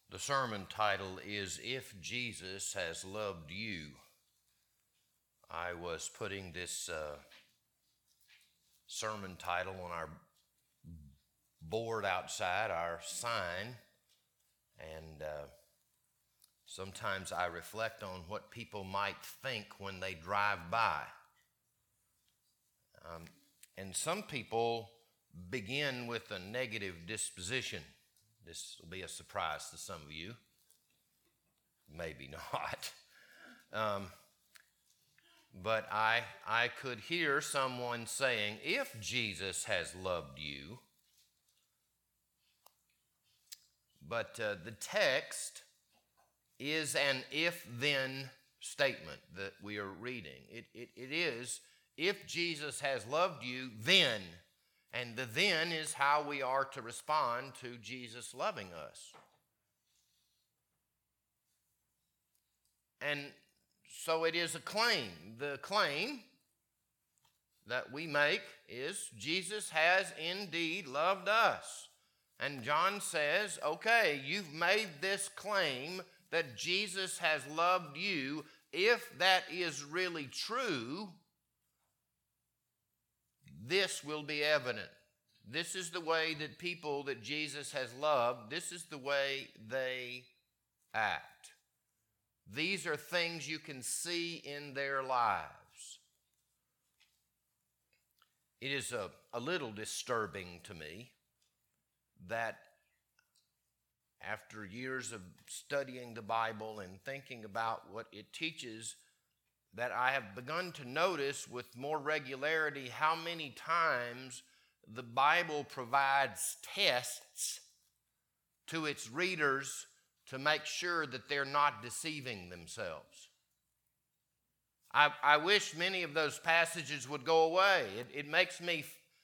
The sermon title is If Jesus Has Loved You. I was putting this sermon title on our board outside, our sign, and sometimes I reflect on what people might think when they drive by. And some people begin with a negative disposition. This will be a surprise to some of you. Maybe not. But I could hear someone saying, if Jesus has loved you. But the text is an if-then statement that we are reading. It is, if Jesus has loved you, then. And the then is how we are to respond to Jesus loving us. And so it is a claim. The claim that we make is Jesus has indeed loved us. And John says, okay, you've made this claim that Jesus has loved you. If that is really true, this will be evident. This is the way that people that Jesus has loved, this is the way they act. These are things you can see in their lives. It is a little disturbing to me that after years of studying the Bible and thinking about what it teaches, that I have begun to notice with more regularity how many times the Bible provides tests to its readers to make sure that they're not deceiving themselves. I wish many of those passages would go away. It makes me,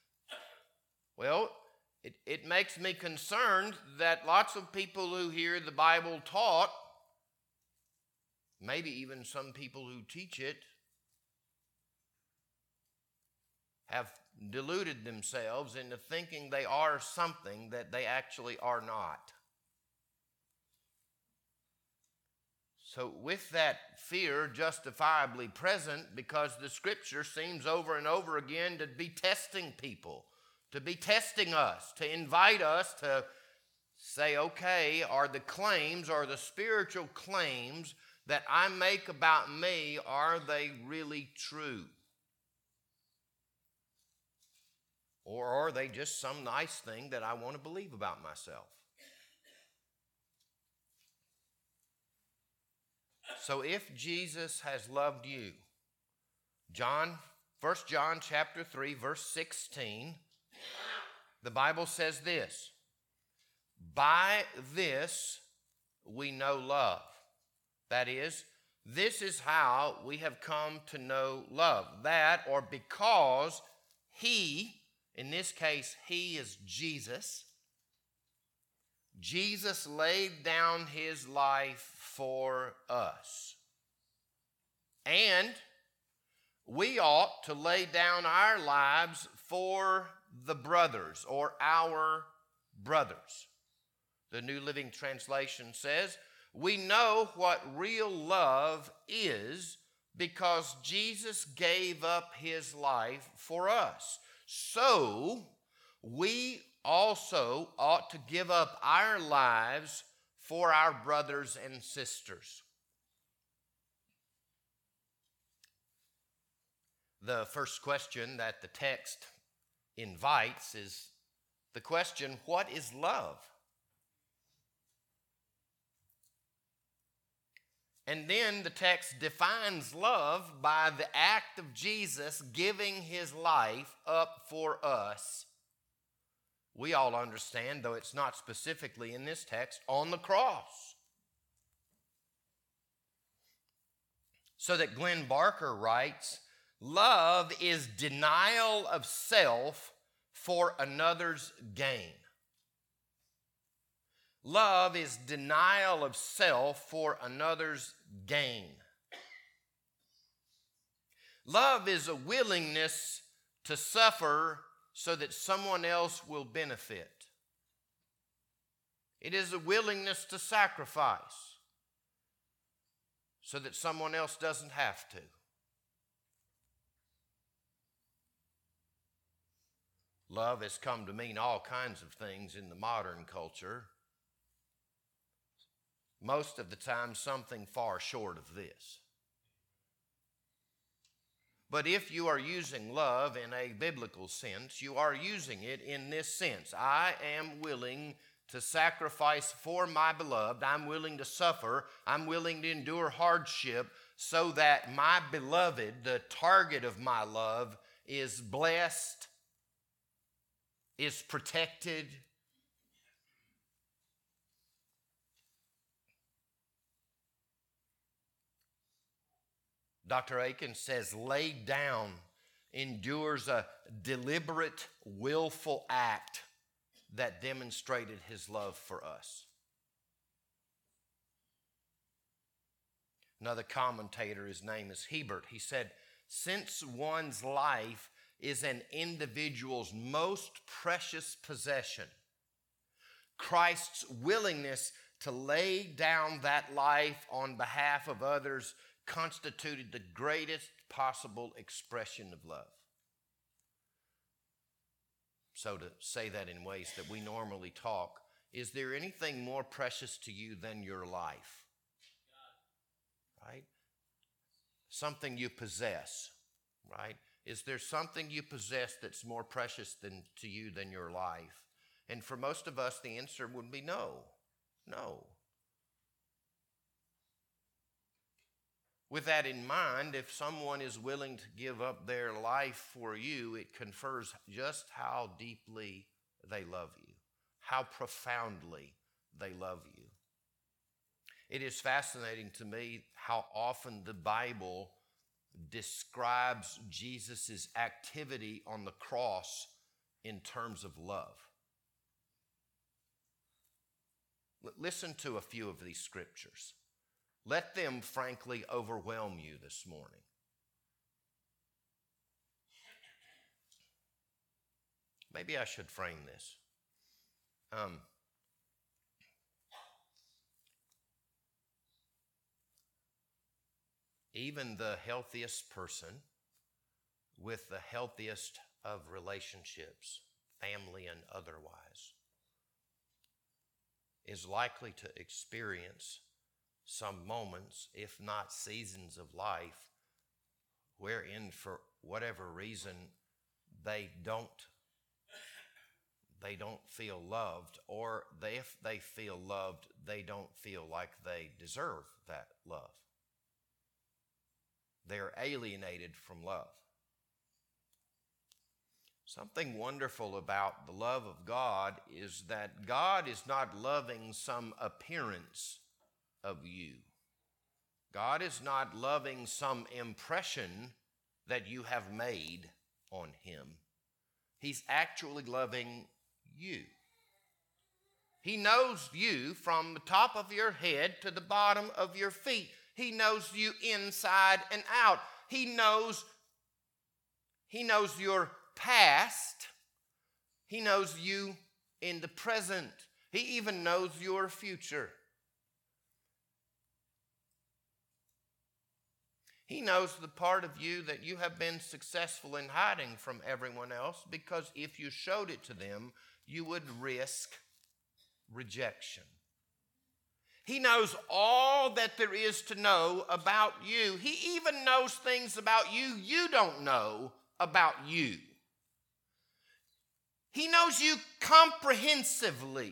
it makes me concerned that lots of people who hear the Bible taught, maybe even some people who teach it, have deluded themselves into thinking they are something that they actually are not. So with that fear justifiably present, because the Scripture seems over and over again to be testing people, to be testing us, to invite us to say, okay, are the claims, are the spiritual claims that I make about me, are they really true? Or are they just some nice thing that I want to believe about myself? So if Jesus has loved you, 1 John chapter 3, verse 16, the Bible says this, by this we know love. That is, this is how we have come to know love. That, or because he, in this case, he is Jesus. Jesus laid down his life for us. And we ought to lay down our lives for the brothers, or our brothers. The New Living Translation says, we know what real love is because Jesus gave up his life for us. So we also ought to give up our lives for our brothers and sisters. The first question that the text invites is the question, what is love? And then the text defines love by the act of Jesus giving his life up for us. We all understand, though it's not specifically in this text, on the cross. So that Glenn Barker writes, love is denial of self for another's gain. Love is denial of self for another's gain. Love is a willingness to suffer so that someone else will benefit. It is a willingness to sacrifice so that someone else doesn't have to. Love has come to mean all kinds of things in the modern culture. Most of the time, something far short of this. But if you are using love in a biblical sense, you are using it in this sense. I am willing to sacrifice for my beloved. I'm willing to suffer. I'm willing to endure hardship so that my beloved, the target of my love, is blessed, is protected. Dr. Aiken says, laid down endures a deliberate, willful act that demonstrated his love for us. Another commentator, his name is Hebert, he said, since one's life is an individual's most precious possession, Christ's willingness to lay down that life on behalf of others constituted the greatest possible expression of love. So to say that in ways that we normally talk, is there anything more precious to you than your life? Right? Something you possess, right? Is there something you possess that's more precious to you than your life? And for most of us, the answer would be no. No. With that in mind, if someone is willing to give up their life for you, it confers just how deeply they love you, how profoundly they love you. It is fascinating to me how often the Bible describes Jesus' activity on the cross in terms of love. Listen to a few of these scriptures. Let them frankly overwhelm you this morning. Maybe I should frame this. Even the healthiest person with the healthiest of relationships, family and otherwise, is likely to experience some moments, if not seasons of life, wherein for whatever reason they don't feel loved, or if they feel loved, they don't feel like they deserve that love. They're alienated from love. Something wonderful about the love of God is that God is not loving some appearance of you. God is not loving some impression that you have made on him. He's actually loving you. He knows you from the top of your head to the bottom of your feet. He knows you inside and out. He knows your past. He knows you in the present. He even knows your future. He knows the part of you that you have been successful in hiding from everyone else, because if you showed it to them, you would risk rejection. He knows all that there is to know about you. He even knows things about you you don't know about you. He knows you comprehensively.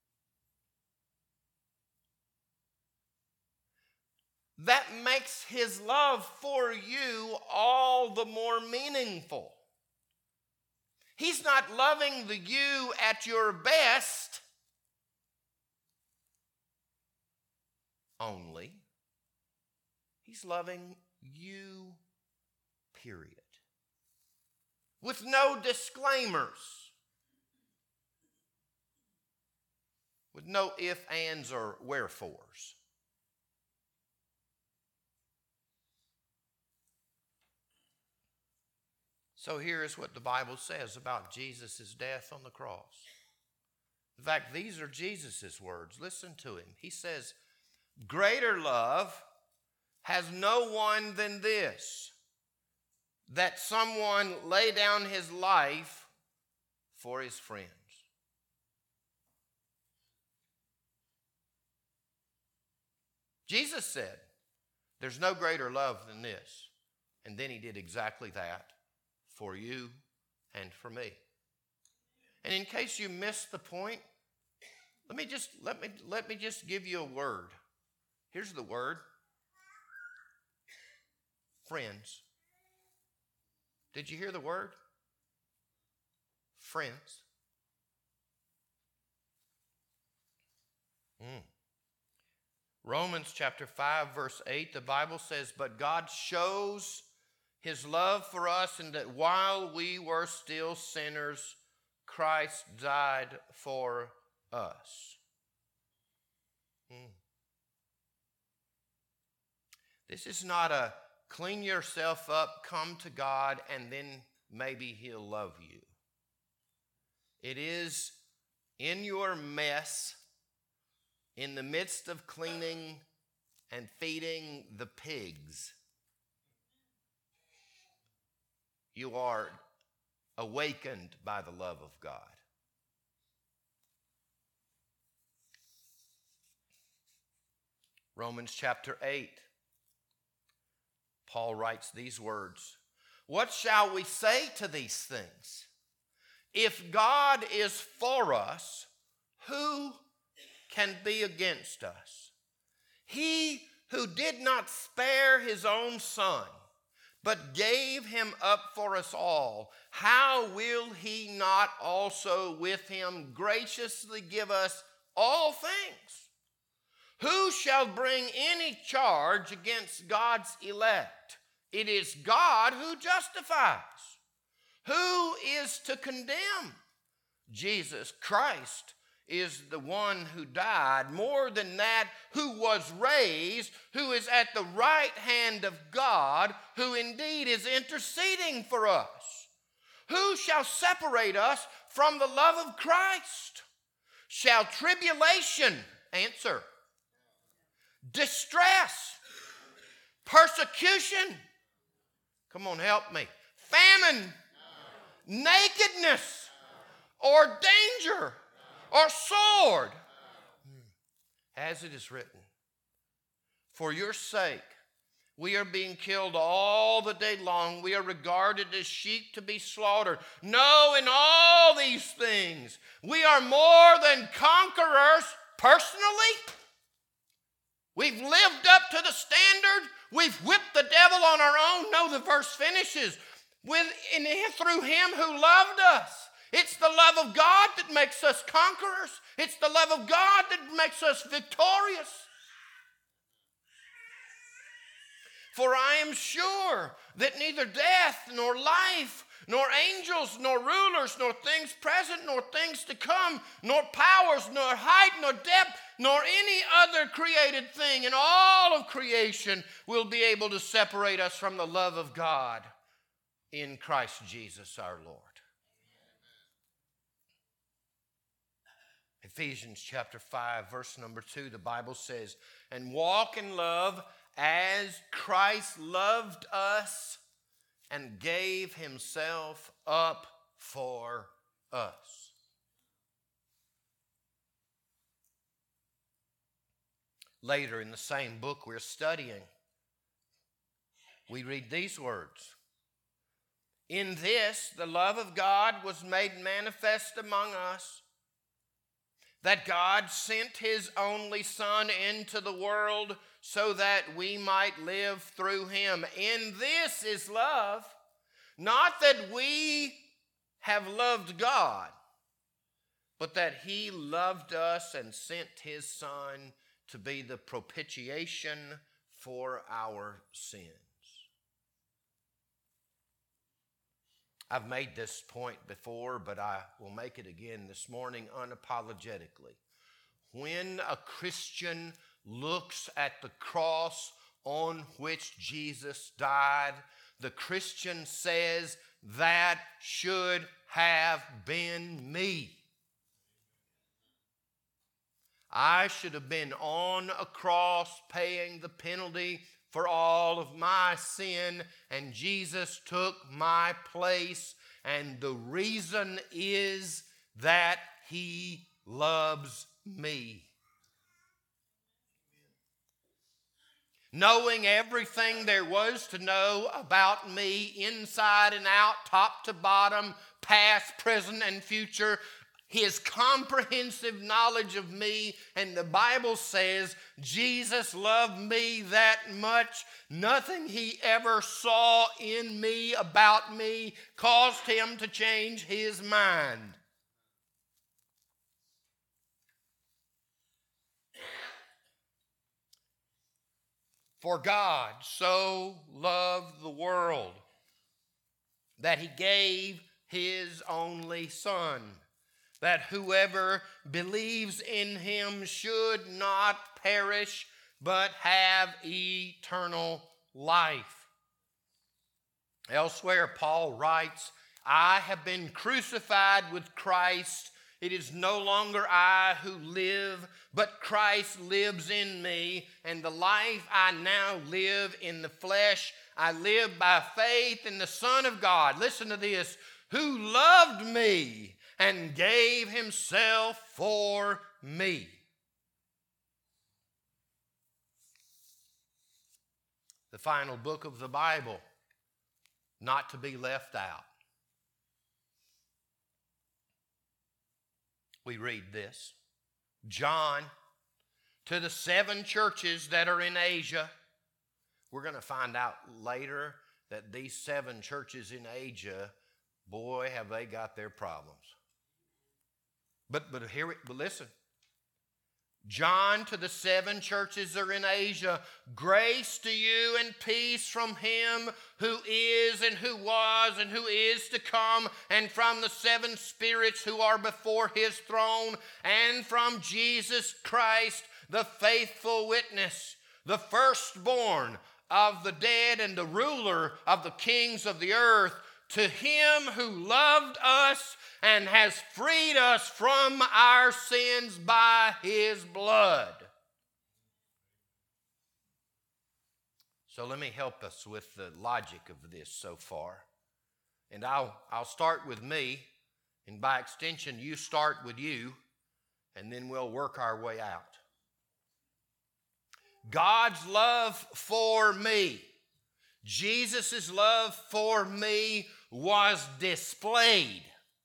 That makes his love for you all the more meaningful. He's not loving you at your best only. He's loving you, period. With no disclaimers. With no ifs, ands, or wherefores. So here is what the Bible says about Jesus' death on the cross. In fact, these are Jesus' words. Listen to him. He says, greater love has no one than this, that someone lay down his life for his friends. Jesus said, there's no greater love than this. And then he did exactly that for you and for me. And in case you missed the point, let me just give you a word. Here's the word. Friends. Did you hear the word? Friends. Romans chapter 5, verse 8, the Bible says, but God shows his love for us in that while we were still sinners, Christ died for us. This is not a clean yourself up, come to God, and then maybe he'll love you. It is in your mess, in the midst of cleaning and feeding the pigs, you are awakened by the love of God. Romans chapter 8, Paul writes these words, what shall we say to these things? If God is for us, who can be against us? He who did not spare his own son, but gave him up for us all, how will he not also with him graciously give us all things? Who shall bring any charge against God's elect? It is God who justifies. Who is to condemn? Jesus Christ is the one who died, more than that, who was raised, who is at the right hand of God, who indeed is interceding for us. Who shall separate us from the love of Christ? Shall tribulation, answer, distress, persecution, come on, help me, famine, nakedness, or danger, or sword, as it is written, for your sake we are being killed all the day long. We are regarded as sheep to be slaughtered. No, in all these things we are more than conquerors personally. We've lived up to the standard. We've whipped the devil on our own. No, the verse finishes with through him who loved us. It's the love of God that makes us conquerors. It's the love of God that makes us victorious. For I am sure that neither death, nor life, nor angels, nor rulers, nor things present, nor things to come, nor powers, nor height, nor depth, nor any other created thing in all of creation will be able to separate us from the love of God in Christ Jesus our Lord. Ephesians chapter 5, verse number 2, the Bible says, and walk in love as Christ loved us and gave himself up for us. Later in the same book we're studying, we read these words. In this, the love of God was made manifest among us, that God sent his only Son into the world so that we might live through him. In this is love, not that we have loved God, but that he loved us and sent his Son to be the propitiation for our sins. I've made this point before, but I will make it again this morning unapologetically. When a Christian looks at the cross on which Jesus died, the Christian says, that should have been me. I should have been on a cross paying the penalty for all of my sin, and Jesus took my place. And the reason is that He loves me. Knowing everything there was to know about me, inside and out, top to bottom, past, present, and future, His comprehensive knowledge of me, and the Bible says Jesus loved me that much. Nothing He ever saw in me about me caused Him to change His mind. For God so loved the world that He gave His only Son, that whoever believes in Him should not perish, but have eternal life. Elsewhere, Paul writes, I have been crucified with Christ. It is no longer I who live, but Christ lives in me. And the life I now live in the flesh, I live by faith in the Son of God. Listen to this. Who loved me and gave Himself for me. The final book of the Bible, not to be left out. We read this. John, to the 7 churches that are in Asia. We're going to find out later that these 7 churches in Asia, boy, have they got their problems. But listen. John, to the 7 churches that are in Asia, grace to you and peace from Him who is and who was and who is to come, and from the 7 spirits who are before His throne, and from Jesus Christ, the faithful witness, the firstborn of the dead and the ruler of the kings of the earth, to Him who loved us and has freed us from our sins by His blood. So let me help us with the logic of this so far. And I'll start with me, and by extension, you start with you, and then we'll work our way out. God's love for me, Jesus' love for me was displayed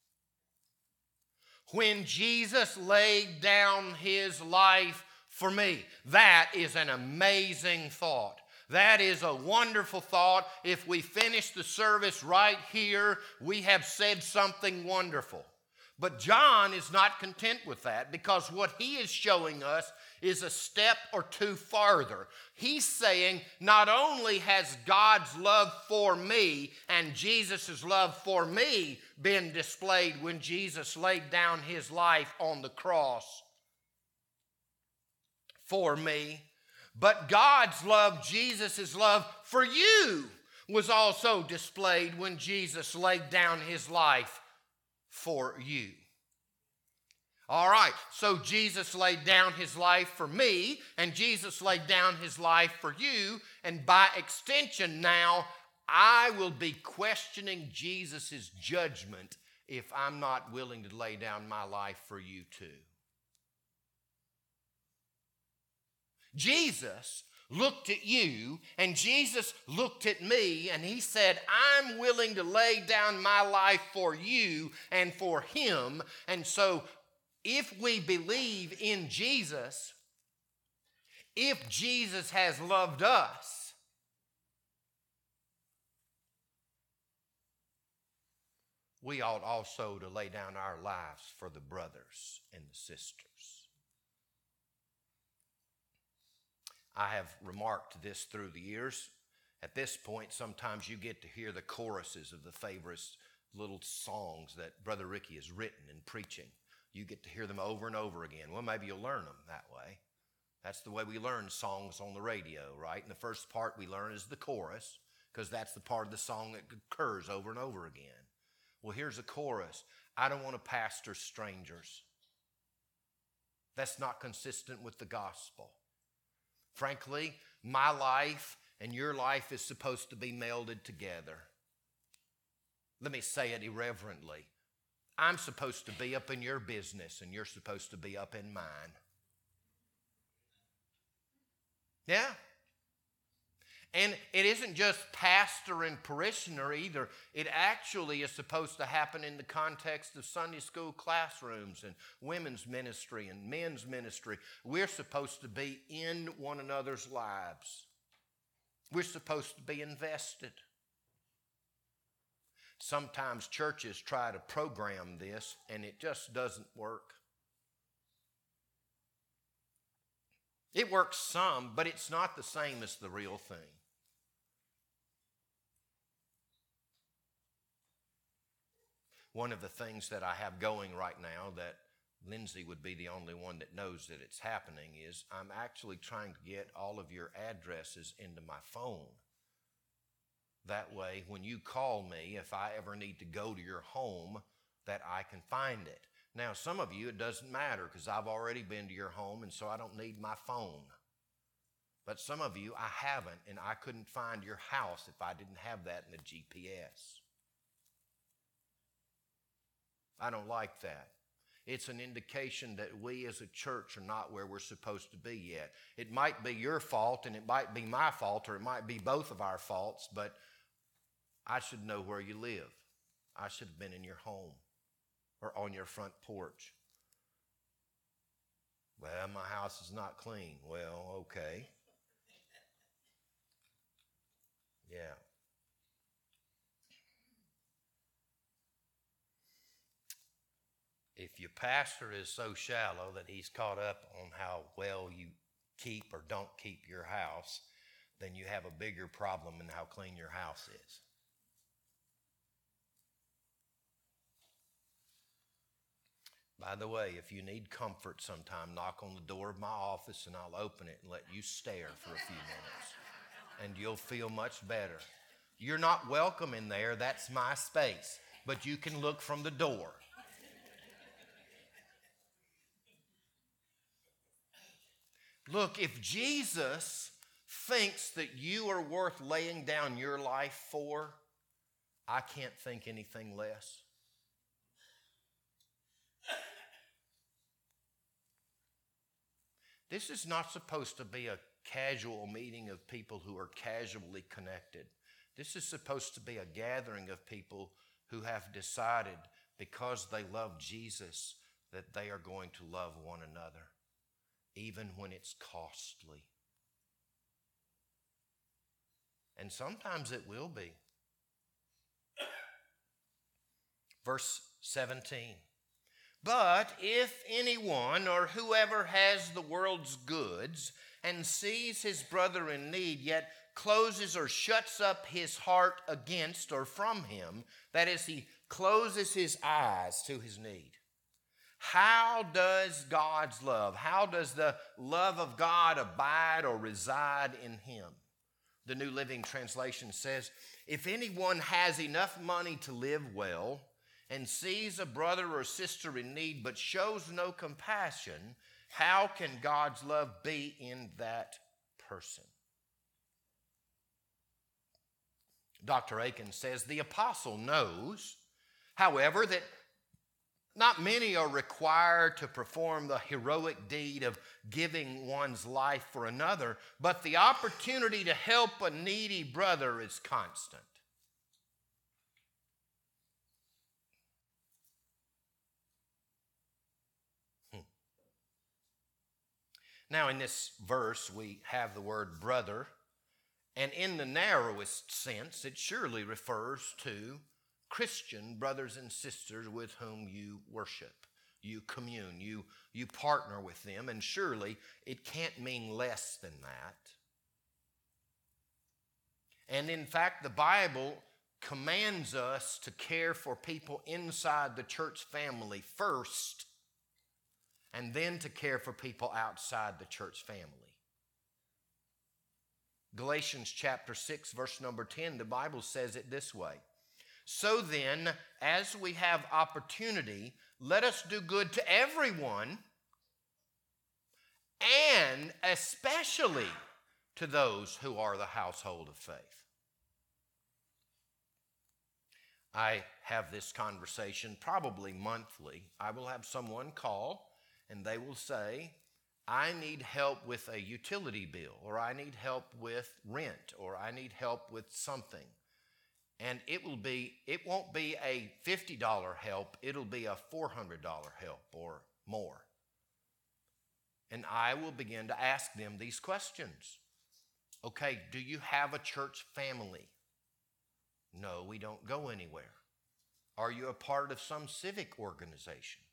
when Jesus laid down His life for me. That is an amazing thought. That is a wonderful thought. If we finish the service right here, we have said something wonderful. But John is not content with that, because what he is showing us is a step or two farther. He's saying not only has God's love for me and Jesus' love for me been displayed when Jesus laid down His life on the cross for me, but God's love, Jesus' love for you, was also displayed when Jesus laid down His life for you. All right, so Jesus laid down His life for me, and Jesus laid down His life for you, and by extension now, I will be questioning Jesus' judgment if I'm not willing to lay down my life for you too. Jesus looked at you, and Jesus looked at me, and He said, I'm willing to lay down my life for you and for Him. And so if we believe in Jesus, if Jesus has loved us, we ought also to lay down our lives for the brothers and the sisters. I have remarked this through the years. At this point, sometimes you get to hear the choruses of the favorite little songs that Brother Ricky has written and preaching. You get to hear them over and over again. Well, maybe you'll learn them that way. That's the way we learn songs on the radio, right? And the first part we learn is the chorus, because that's the part of the song that occurs over and over again. Well, here's a chorus. I don't want to pastor strangers. That's not consistent with the gospel. Frankly, my life and your life is supposed to be melded together. Let me say it irreverently. I'm supposed to be up in your business and you're supposed to be up in mine. Yeah. And it isn't just pastor and parishioner either. It actually is supposed to happen in the context of Sunday school classrooms and women's ministry and men's ministry. We're supposed to be in one another's lives. We're supposed to be invested. Sometimes churches try to program this and it just doesn't work. It works some, but it's not the same as the real thing. One of the things that I have going right now that Lindsay would be the only one that knows that it's happening is I'm actually trying to get all of your addresses into my phone. That way, when you call me, if I ever need to go to your home, that I can find it. Now, some of you, it doesn't matter because I've already been to your home and so I don't need my phone. But some of you, I haven't, and I couldn't find your house if I didn't have that in the GPS. I don't like that. It's an indication that we as a church are not where we're supposed to be yet. It might be your fault and it might be my fault, or it might be both of our faults, but I should know where you live. I should have been in your home or on your front porch. Well, my house is not clean. Well, okay. Yeah. If your pastor is so shallow that he's caught up on how well you keep or don't keep your house, then you have a bigger problem in how clean your house is. By the way, if you need comfort sometime, knock on the door of my office and I'll open it and let you stare for a few minutes. And you'll feel much better. You're not welcome in there, that's my space. But you can look from the door. Look, if Jesus thinks that you are worth laying down your life for, I can't think anything less. This is not supposed to be a casual meeting of people who are casually connected. This is supposed to be a gathering of people who have decided, because they love Jesus, that they are going to love one another, even when it's costly. And sometimes it will be. Verse 17. But if anyone or whoever has the world's goods and sees his brother in need, yet closes or shuts up his heart against or from him, that is, he closes his eyes to his need. How does God's love, how does the love of God abide or reside in him? The New Living Translation says, if anyone has enough money to live well and sees a brother or sister in need but shows no compassion, how can God's love be in that person? Dr. Aiken says, the apostle knows, however, that not many are required to perform the heroic deed of giving one's life for another, but the opportunity to help a needy brother is constant. Now, in this verse, we have the word brother, and in the narrowest sense, it surely refers to Christian brothers and sisters with whom you worship, you commune, you partner with them, and surely it can't mean less than that. And in fact, the Bible commands us to care for people inside the church family first, and then to care for people outside the church family. Galatians chapter 6, verse number 10, the Bible says it this way. So then, as we have opportunity, let us do good to everyone, and especially to those who are the household of faith. I have this conversation probably monthly. I will have someone call and they will say, I need help with a utility bill, or I need help with rent, or I need help with something. And it won't be a $50 help, it'll be a $400 help or more. And I will begin to ask them these questions. Okay, do you have a church family? No, we don't go anywhere. Are you a part of some civic organization?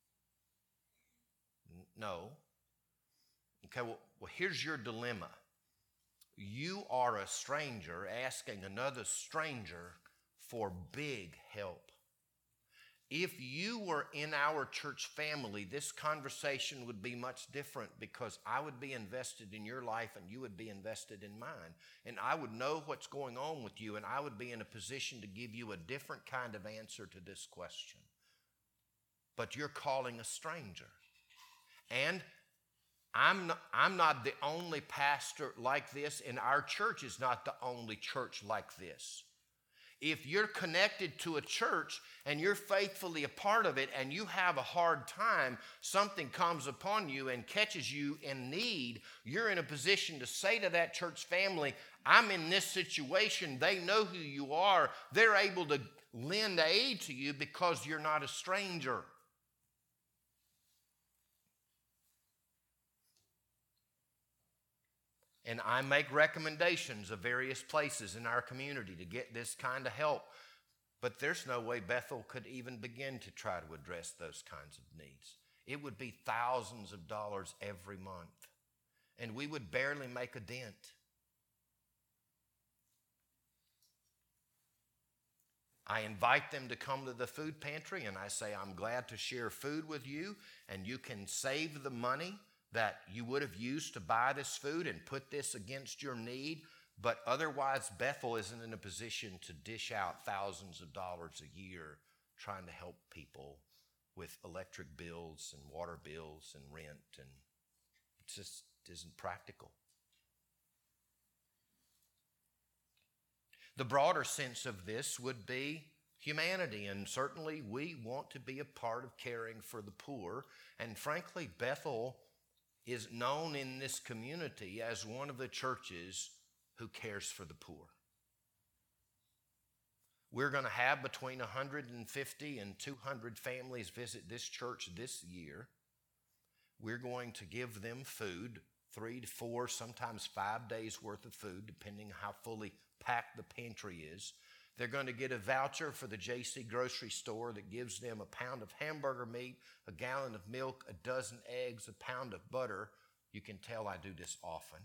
No. Okay, well, here's your dilemma. You are a stranger asking another stranger for big help. If you were in our church family, this conversation would be much different because I would be invested in your life and you would be invested in mine. And I would know what's going on with you, and I would be in a position to give you a different kind of answer to this question. But you're calling a stranger. And I'm not the only pastor like this, and our church is not the only church like this. If you're connected to a church and you're faithfully a part of it and you have a hard time, something comes upon you and catches you in need, you're in a position to say to that church family, I'm in this situation. They know who you are. They're able to lend aid to you because you're not a stranger. And I make recommendations of various places in our community to get this kind of help. But there's no way Bethel could even begin to try to address those kinds of needs. It would be thousands of dollars every month. And we would barely make a dent. I invite them to come to the food pantry and I say, I'm glad to share food with you, and you can save the money that you would have used to buy this food and put this against your need. But otherwise, Bethel isn't in a position to dish out thousands of dollars a year trying to help people with electric bills and water bills and rent, and it just isn't practical. The broader sense of this would be humanity, and certainly we want to be a part of caring for the poor. And frankly, Bethel is known in this community as one of the churches who cares for the poor. We're going to have between 150 and 200 families visit this church this year. We're going to give them food, 3 to 4, sometimes 5 days worth of food, depending how fully packed the pantry is. They're going to get a voucher for the JC grocery store that gives them a pound of hamburger meat, a gallon of milk, a dozen eggs, a pound of butter. You can tell I do this often.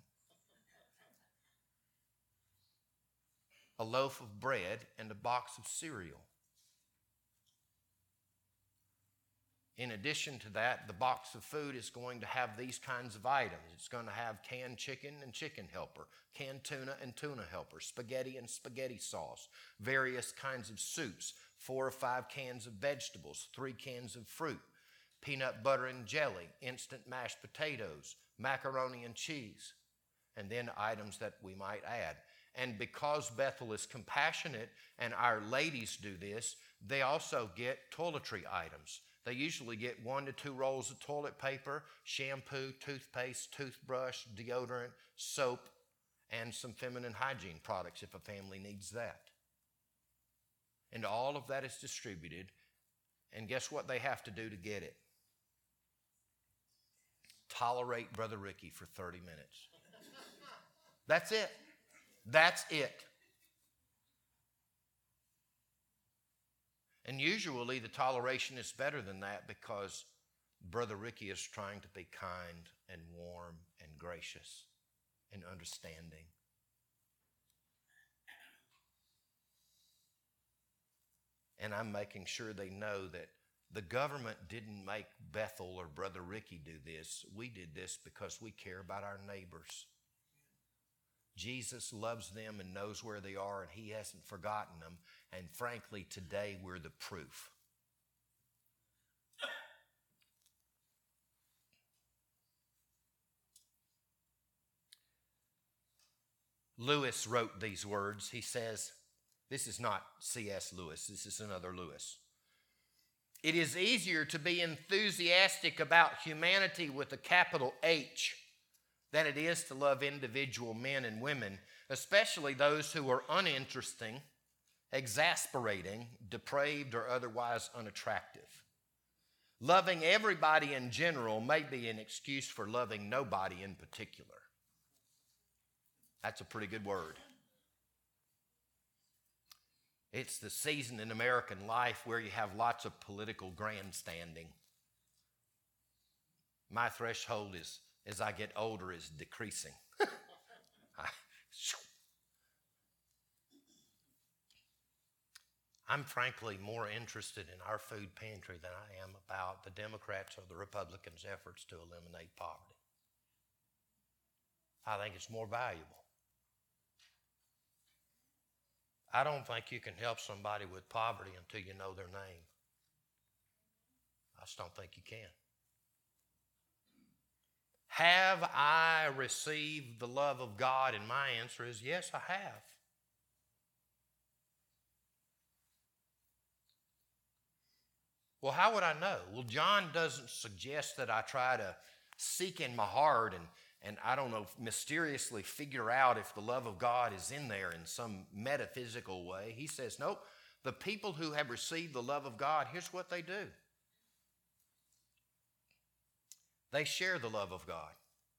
A loaf of bread and a box of cereal. In addition to that, the box of food is going to have these kinds of items. It's going to have canned chicken and chicken helper, canned tuna and tuna helper, spaghetti and spaghetti sauce, various kinds of soups, 4 or 5 cans of vegetables, 3 cans of fruit, peanut butter and jelly, instant mashed potatoes, macaroni and cheese, and then items that we might add. And because Bethel is compassionate and our ladies do this, they also get toiletry items. They usually get 1 to 2 rolls of toilet paper, shampoo, toothpaste, toothbrush, deodorant, soap, and some feminine hygiene products if a family needs that. And all of that is distributed. And guess what they have to do to get it? Tolerate Brother Ricky for 30 minutes. That's it. That's it. And usually the toleration is better than that because Brother Ricky is trying to be kind and warm and gracious and understanding. And I'm making sure they know that the government didn't make Bethel or Brother Ricky do this. We did this because we care about our neighbors. Jesus loves them and knows where they are, and he hasn't forgotten them. And frankly, today we're the proof. Lewis wrote these words. He says, this is not C.S. Lewis, this is another Lewis. It is easier to be enthusiastic about humanity with a capital H than it is to love individual men and women, especially those who are uninteresting, exasperating, depraved, or otherwise unattractive. Loving everybody in general may be an excuse for loving nobody in particular. That's a pretty good word. It's the season in American life where you have lots of political grandstanding. My threshold is, as I get older, is decreasing. I'm frankly more interested in our food pantry than I am about the Democrats or the Republicans' efforts to eliminate poverty. I think it's more valuable. I don't think you can help somebody with poverty until you know their name. I just don't think you can. Have I received the love of God? And my answer is yes, I have. Well, how would I know? Well, John doesn't suggest that I try to seek in my heart and I don't know, mysteriously figure out if the love of God is in there in some metaphysical way. He says, nope, the people who have received the love of God, here's what they do. They share the love of God.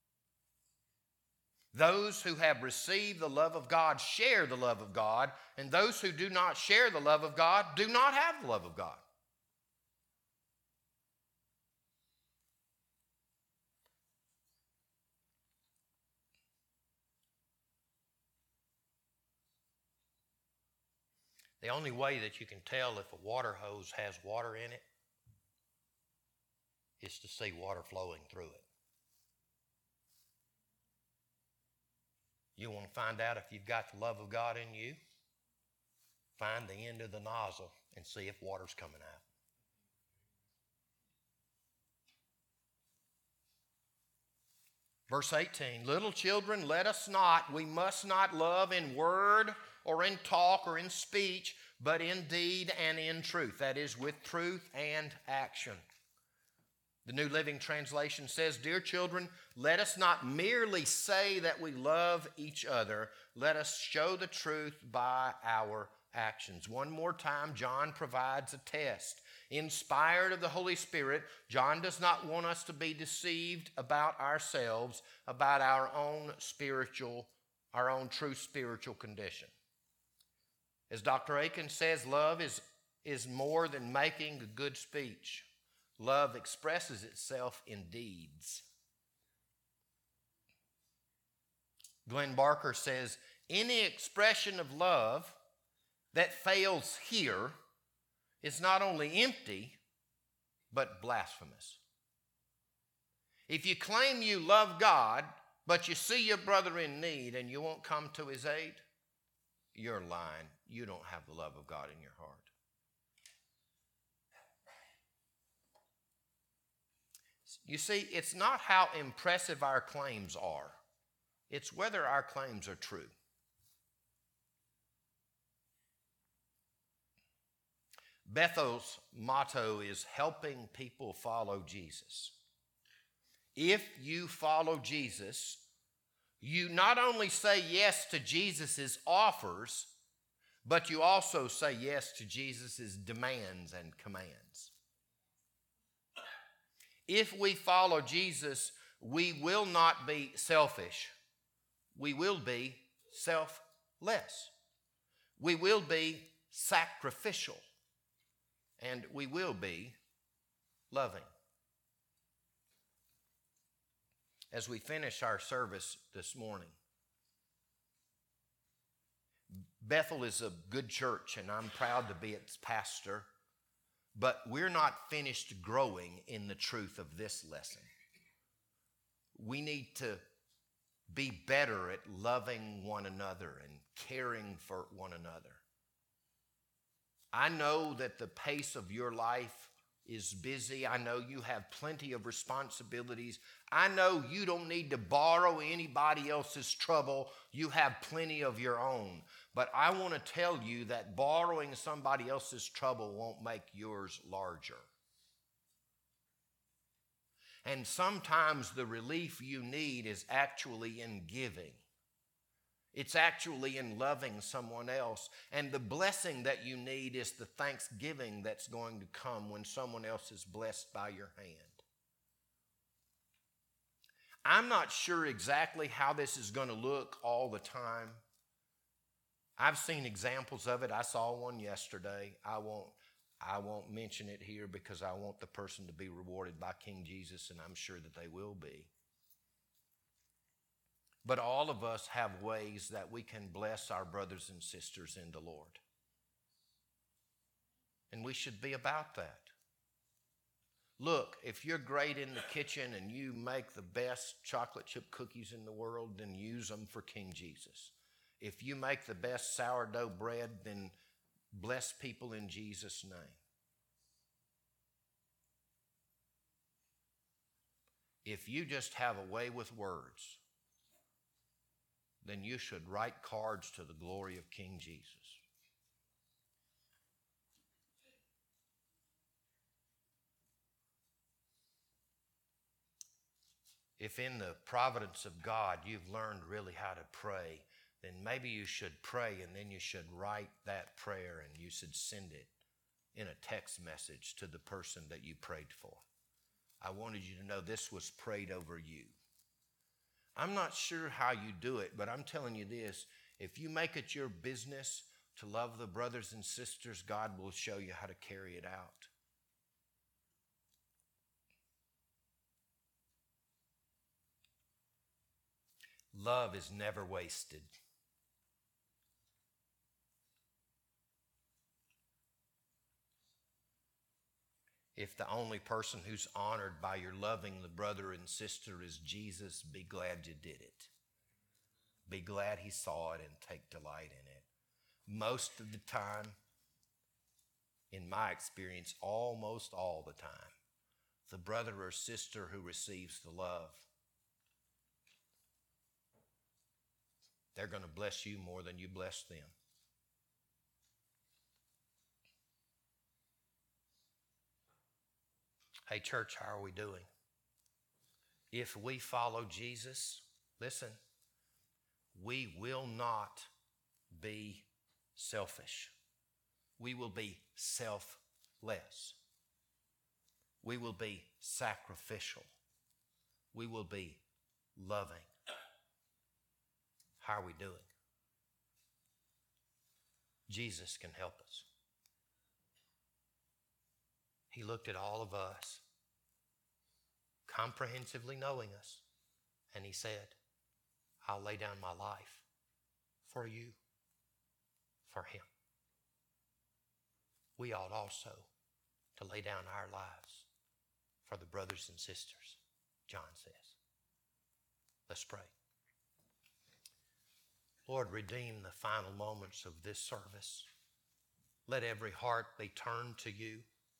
Those who have received the love of God share the love of God, and those who do not share the love of God do not have the love of God. The only way that you can tell if a water hose has water in it is to see water flowing through it. You want to find out if you've got the love of God in you? Find the end of the nozzle and see if water's coming out. Verse 18, little children, we must not love in word or in talk or in speech, but in deed and in truth. That is, with truth and action. The New Living Translation says, dear children, let us not merely say that we love each other. Let us show the truth by our actions. One more time, John provides a test. Inspired of the Holy Spirit, John does not want us to be deceived about ourselves, about our own true spiritual condition. As Dr. Aiken says, love is more than making a good speech. Love expresses itself in deeds. Glenn Barker says, any expression of love that fails here is not only empty, but blasphemous. If you claim you love God, but you see your brother in need and you won't come to his aid, you're lying. You don't have the love of God in your heart. You see, it's not how impressive our claims are. It's whether our claims are true. Bethel's motto is helping people follow Jesus. If you follow Jesus, you not only say yes to Jesus' offers, but you also say yes to Jesus' demands and commands. If we follow Jesus, we will not be selfish. We will be selfless. We will be sacrificial. And we will be loving. As we finish our service this morning, Bethel is a good church, and I'm proud to be its pastor, but we're not finished growing in the truth of this lesson. We need to be better at loving one another and caring for one another. I know that the pace of your life is busy. I know you have plenty of responsibilities. I know you don't need to borrow anybody else's trouble. You have plenty of your own. But I want to tell you that borrowing somebody else's trouble won't make yours larger. And sometimes the relief you need is actually in giving. It's actually in loving someone else. And the blessing that you need is the thanksgiving that's going to come when someone else is blessed by your hand. I'm not sure exactly how this is going to look all the time. I've seen examples of it. I saw one yesterday. I won't mention it here because I want the person to be rewarded by King Jesus, and I'm sure that they will be. But all of us have ways that we can bless our brothers and sisters in the Lord. And we should be about that. Look, if you're great in the kitchen and you make the best chocolate chip cookies in the world, then use them for King Jesus. If you make the best sourdough bread, then bless people in Jesus' name. If you just have a way with words, then you should write cards to the glory of King Jesus. If in the providence of God you've learned really how to pray, then maybe you should pray and then you should write that prayer and you should send it in a text message to the person that you prayed for. I wanted you to know this was prayed over you. I'm not sure how you do it, but I'm telling you this. If you make it your business to love the brothers and sisters, God will show you how to carry it out. Love is never wasted. If the only person who's honored by your loving the brother and sister is Jesus, be glad you did it. Be glad he saw it and take delight in it. Most of the time, in my experience, almost all the time, the brother or sister who receives the love, they're going to bless you more than you bless them. Hey, church, how are we doing? If we follow Jesus, listen, we will not be selfish. We will be selfless. We will be sacrificial. We will be loving. How are we doing? Jesus can help us. He looked at all of us, comprehensively knowing us, and he said, I'll lay down my life for you, for him. We ought also to lay down our lives for the brothers and sisters, John says. Let's pray. Lord, redeem the final moments of this service. Let every heart be turned to you.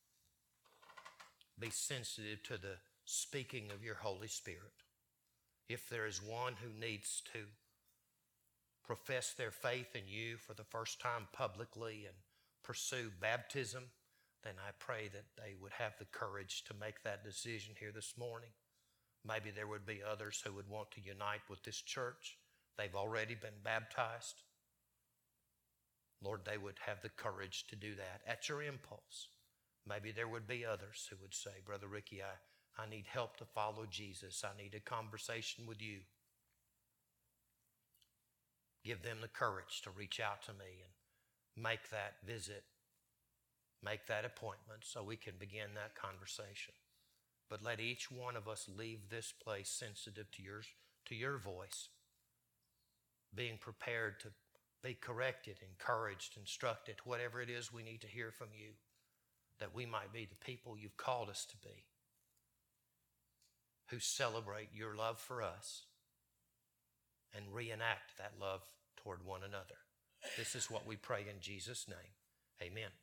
Be sensitive to the speaking of your Holy Spirit. If there is one who needs to profess their faith in you for the first time publicly and pursue baptism, then I pray that they would have the courage to make that decision here this morning. Maybe there would be others who would want to unite with this church. They've already been baptized. Lord, they would have the courage to do that at your impulse. Maybe there would be others who would say, Brother Ricky, I need help to follow Jesus. I need a conversation with you. Give them the courage to reach out to me and make that visit, make that appointment so we can begin that conversation. But let each one of us leave this place sensitive to your voice, being prepared to be corrected, encouraged, instructed, whatever it is we need to hear from you, that we might be the people you've called us to be, who celebrate your love for us and reenact that love toward one another. This is what we pray in Jesus' name. Amen.